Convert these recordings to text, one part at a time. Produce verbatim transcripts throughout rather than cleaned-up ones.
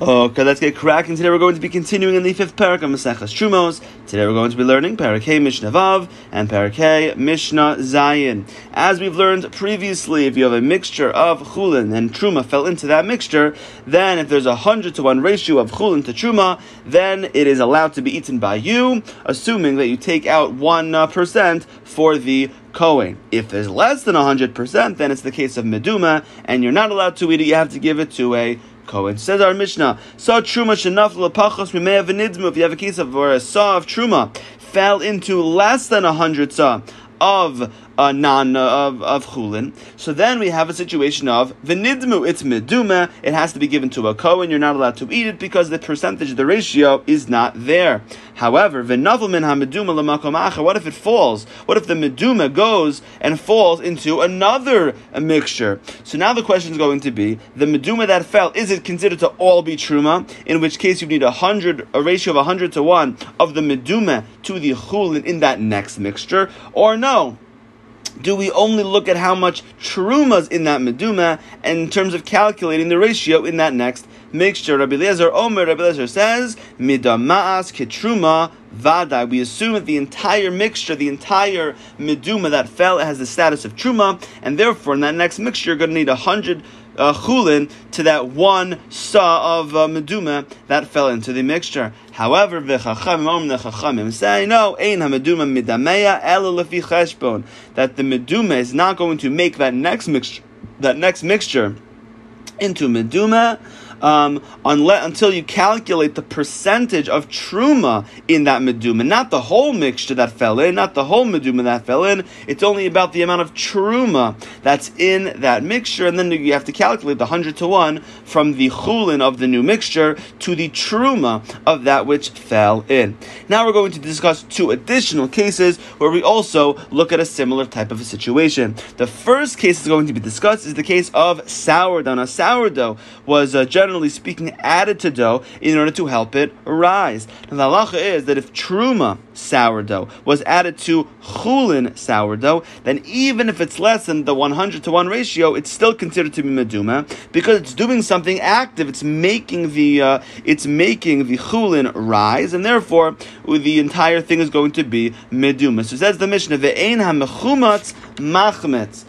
Okay, let's get cracking. Today we're going to be continuing in the fifth parak of Maseches Trumos. Today we're going to be learning Parak Hey Mishnah Vav and Parak Hey Mishnah Zayin. As we've learned previously, if you have a mixture of chulin and truma fell into that mixture, then if there's a hundred to one ratio of chulin to truma, then it is allowed to be eaten by you, assuming that you take out one uh, percent for the Kohen. If there's less than one hundred percent, then it's the case of meduma, and you're not allowed to eat it. You have to give it to a Kohen. Says our Mishnah, saw truma shenaf l'pachos mimei v'nidzmu. If you have a case of where a saw of truma fell into less than a hundred saw of uh, non uh, of of chulin, so then we have a situation of v'nidmu. It's meduma. It has to be given to a kohen. You're not allowed to eat it because the percentage, the ratio, is not there. However, v'nafel min hameduma l'makom acher. What if it falls? What if the meduma goes and falls into another mixture? So now the question is going to be: the meduma that fell, is it considered to all be truma? In which case you need a hundred, a ratio of a hundred to one of the meduma to the chulin in that next mixture, or no? Do we only look at how much truma's in that meduma, and in terms of calculating the ratio in that next mixture? Rabbi Eliezer Omer, Rabbi Eliezer says, midama'as ketruma vadai. We assume that the entire mixture, the entire meduma that fell, has the status of truma, and therefore in that next mixture you're going to need a hundred Uh, chulin to that one saw of uh, meduma that fell into the mixture. However, v'chachamim the chachamim say no, ein hameduma midameya ela lefi cheshbon, that the meduma is not going to make that next mixture, that next mixture into meduma. Um, unless, until you calculate the percentage of truma in that meduma, not the whole mixture that fell in, not the whole meduma that fell in. It's only about the amount of truma that's in that mixture, and then you have to calculate the hundred to one from the chulin of the new mixture to the truma of that which fell in. Now we're going to discuss two additional cases where we also look at a similar type of a situation. The first case is going to be discussed is the case of sourdough. Now, sourdough was uh, generally Generally speaking, added to dough in order to help it rise. Now, the halacha is that if truma sourdough was added to chulin sourdough, then even if it's less than the one hundred to one ratio, it's still considered to be meduma because it's doing something active. It's making the uh, it's making the chulin rise, and therefore the entire thing is going to be meduma. So says the Mishnah, ve'ein hamechumatz machmetz.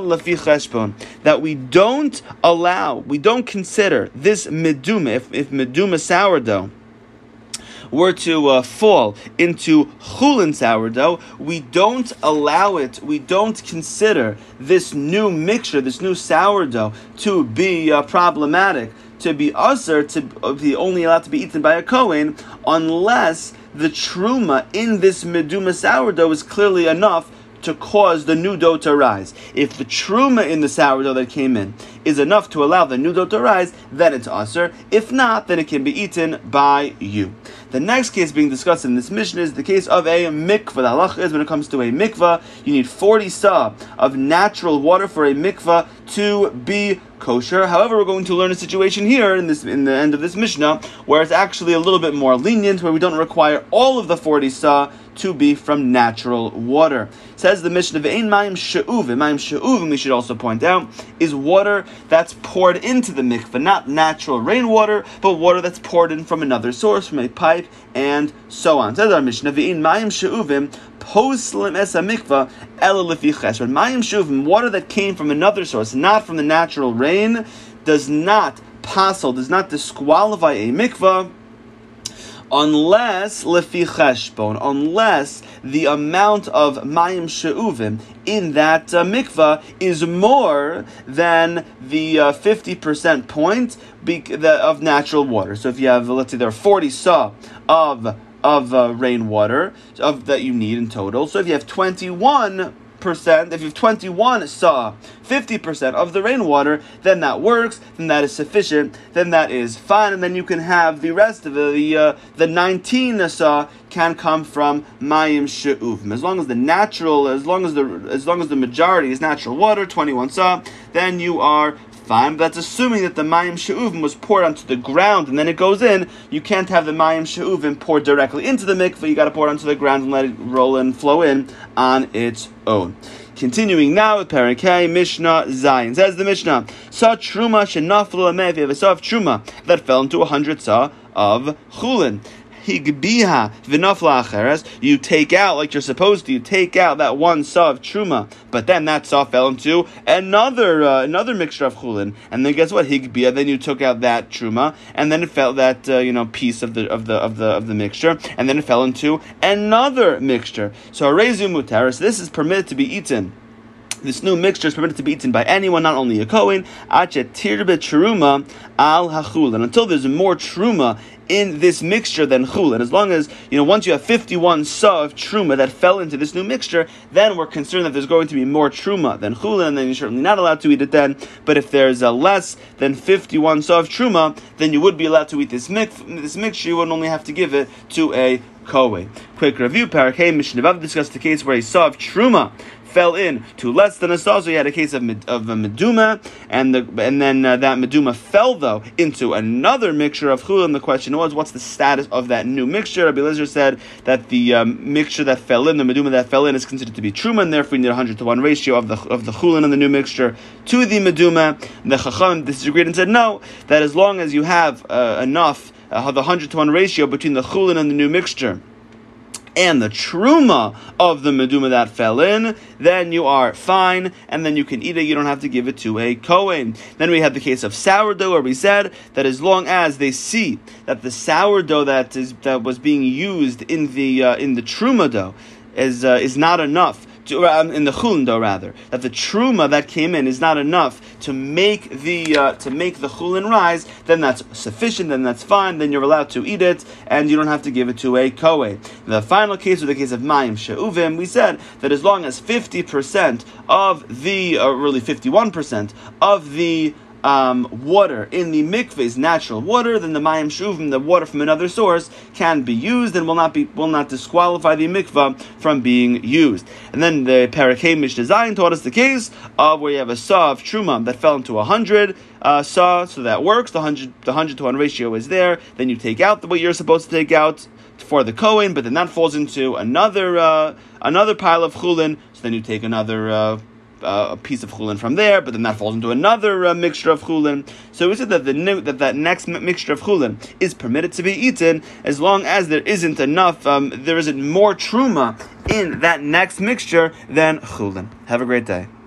That we don't allow, we don't consider this meduma, if, if meduma sourdough were to uh, fall into chulin sourdough, we don't allow it, we don't consider this new mixture, this new sourdough to be uh, problematic, to be usher, to be only allowed to be eaten by a kohen, unless the truma in this meduma sourdough is clearly enough to cause the new dough to rise. If the truma in the sourdough that came in is enough to allow the new dough to rise, then it's usher. If not, then it can be eaten by you. The next case being discussed in this mission is the case of a mikvah. The halacha is when it comes to a mikvah, you need forty sa of natural water for a mikvah to be kosher. However, we're going to learn a situation here in this in the end of this Mishnah where it's actually a little bit more lenient, where we don't require all of the forty sa to be from natural water. Says the Mishnah, Ve'ein mayim she'uvim. Mayim she'uvim, we should also point out, is water that's poured into the mikveh, not natural rainwater, but water that's poured in from another source, from a pipe, and so on. Says our Mishnah, Ve'ein mayim she'uvim poslim es mikveh ela lefi cheshbon. Mayim she'uvim, water that came from another source, not from the natural rain, does not passel, does not disqualify a mikveh, unless lefi cheshbon, unless the amount of mayim she'uvim in that uh, mikvah is more than the uh, fifty percent point be- the, of natural water. So if you have, let's say there are forty sa of of uh, rainwater of that you need in total. So if you have twenty-one percent, if you have twenty-one sa, fifty percent of the rainwater, then that works, then that is sufficient, then that is fine, and then you can have the rest of it, the uh, the nineteen sa can come from mayim she'uvim. As long as the natural, as long as the as long as the majority is natural water, twenty-one sa, then you are fine. But that's assuming that the mayim she'uvim was poured onto the ground and then it goes in. You can't have the mayim she'uvim poured directly into the mikveh. You got to pour it onto the ground and let it roll and flow in on its own. Continuing now with Parakeh Mishnah Zayin. Says the Mishnah, Sa Truma Shenaflu Ameh, if you have a saw of Truma that fell into a hundred saw of Chulin. Higbiha v'nafla acheres. You take out, like you're supposed to, you take out that one saw of Truma, but then that saw fell into another uh, another mixture of Chulin. And then guess what? Higbiha, then you took out that Truma, and then it fell that uh, you know piece of the of the of the of the mixture, and then it fell into another mixture. So Arezu Mutaris, this is permitted to be eaten. This new mixture is permitted to be eaten by anyone, not only a Kohen. Achet tirbe truma al hachul, and until there's more truma in this mixture than chul, and as long as you know, once you have fifty-one saw of truma that fell into this new mixture, then we're concerned that there's going to be more truma than chul, and then you're certainly not allowed to eat it then. But if there's a less than fifty-one saw of truma, then you would be allowed to eat this mix. This mixture, you would only have to give it to a Kohen. Quick review: Parakeh Mishnah Vav discussed the case where a saw of truma fell in to less than a saw, so you had a case of of a meduma, and the and then uh, that meduma fell though into another mixture of chul, and the question was, what's the status of that new mixture? Rabbi Eliezer said that the um, mixture that fell in, the meduma that fell in, is considered to be truma, and therefore you need a hundred to one ratio of the of the chulin and the new mixture to the meduma. The chacham disagreed and said no, that as long as you have uh, enough, uh, the hundred to one ratio between the chulin and the new mixture and the truma of the meduma that fell in, then you are fine, and then you can eat it. You don't have to give it to a Kohen. Then we have the case of sourdough, where we said that as long as they see that the sourdough that is that was being used in the uh, in the truma dough is uh, is not enough. To, um, in the chulin dough, rather, that the truma that came in is not enough to make the uh, to make the chulin rise, then that's sufficient, then that's fine, then you're allowed to eat it, and you don't have to give it to a Kohen. The final case was the case of mayim she'uvim. We said that as long as fifty percent of the, or really fifty-one percent of the Um, water in the mikveh is natural water, then the mayim shuvim, the water from another source, can be used and will not be will not disqualify the mikveh from being used. And then the Parakeh Mishnah Zayin taught us the case of where you have a saw of truma that fell into a hundred uh, saw, so that works. The hundred the hundred to one ratio is there. Then you take out what you're supposed to take out for the Kohen, but then that falls into another uh, another pile of chulin. So then you take another. Uh, Uh, a piece of chulin from there, but then that falls into another uh, mixture of chulin. So we said that the new, that that next m- mixture of chulin is permitted to be eaten as long as there isn't enough, um, there isn't more truma in that next mixture than chulin. Have a great day.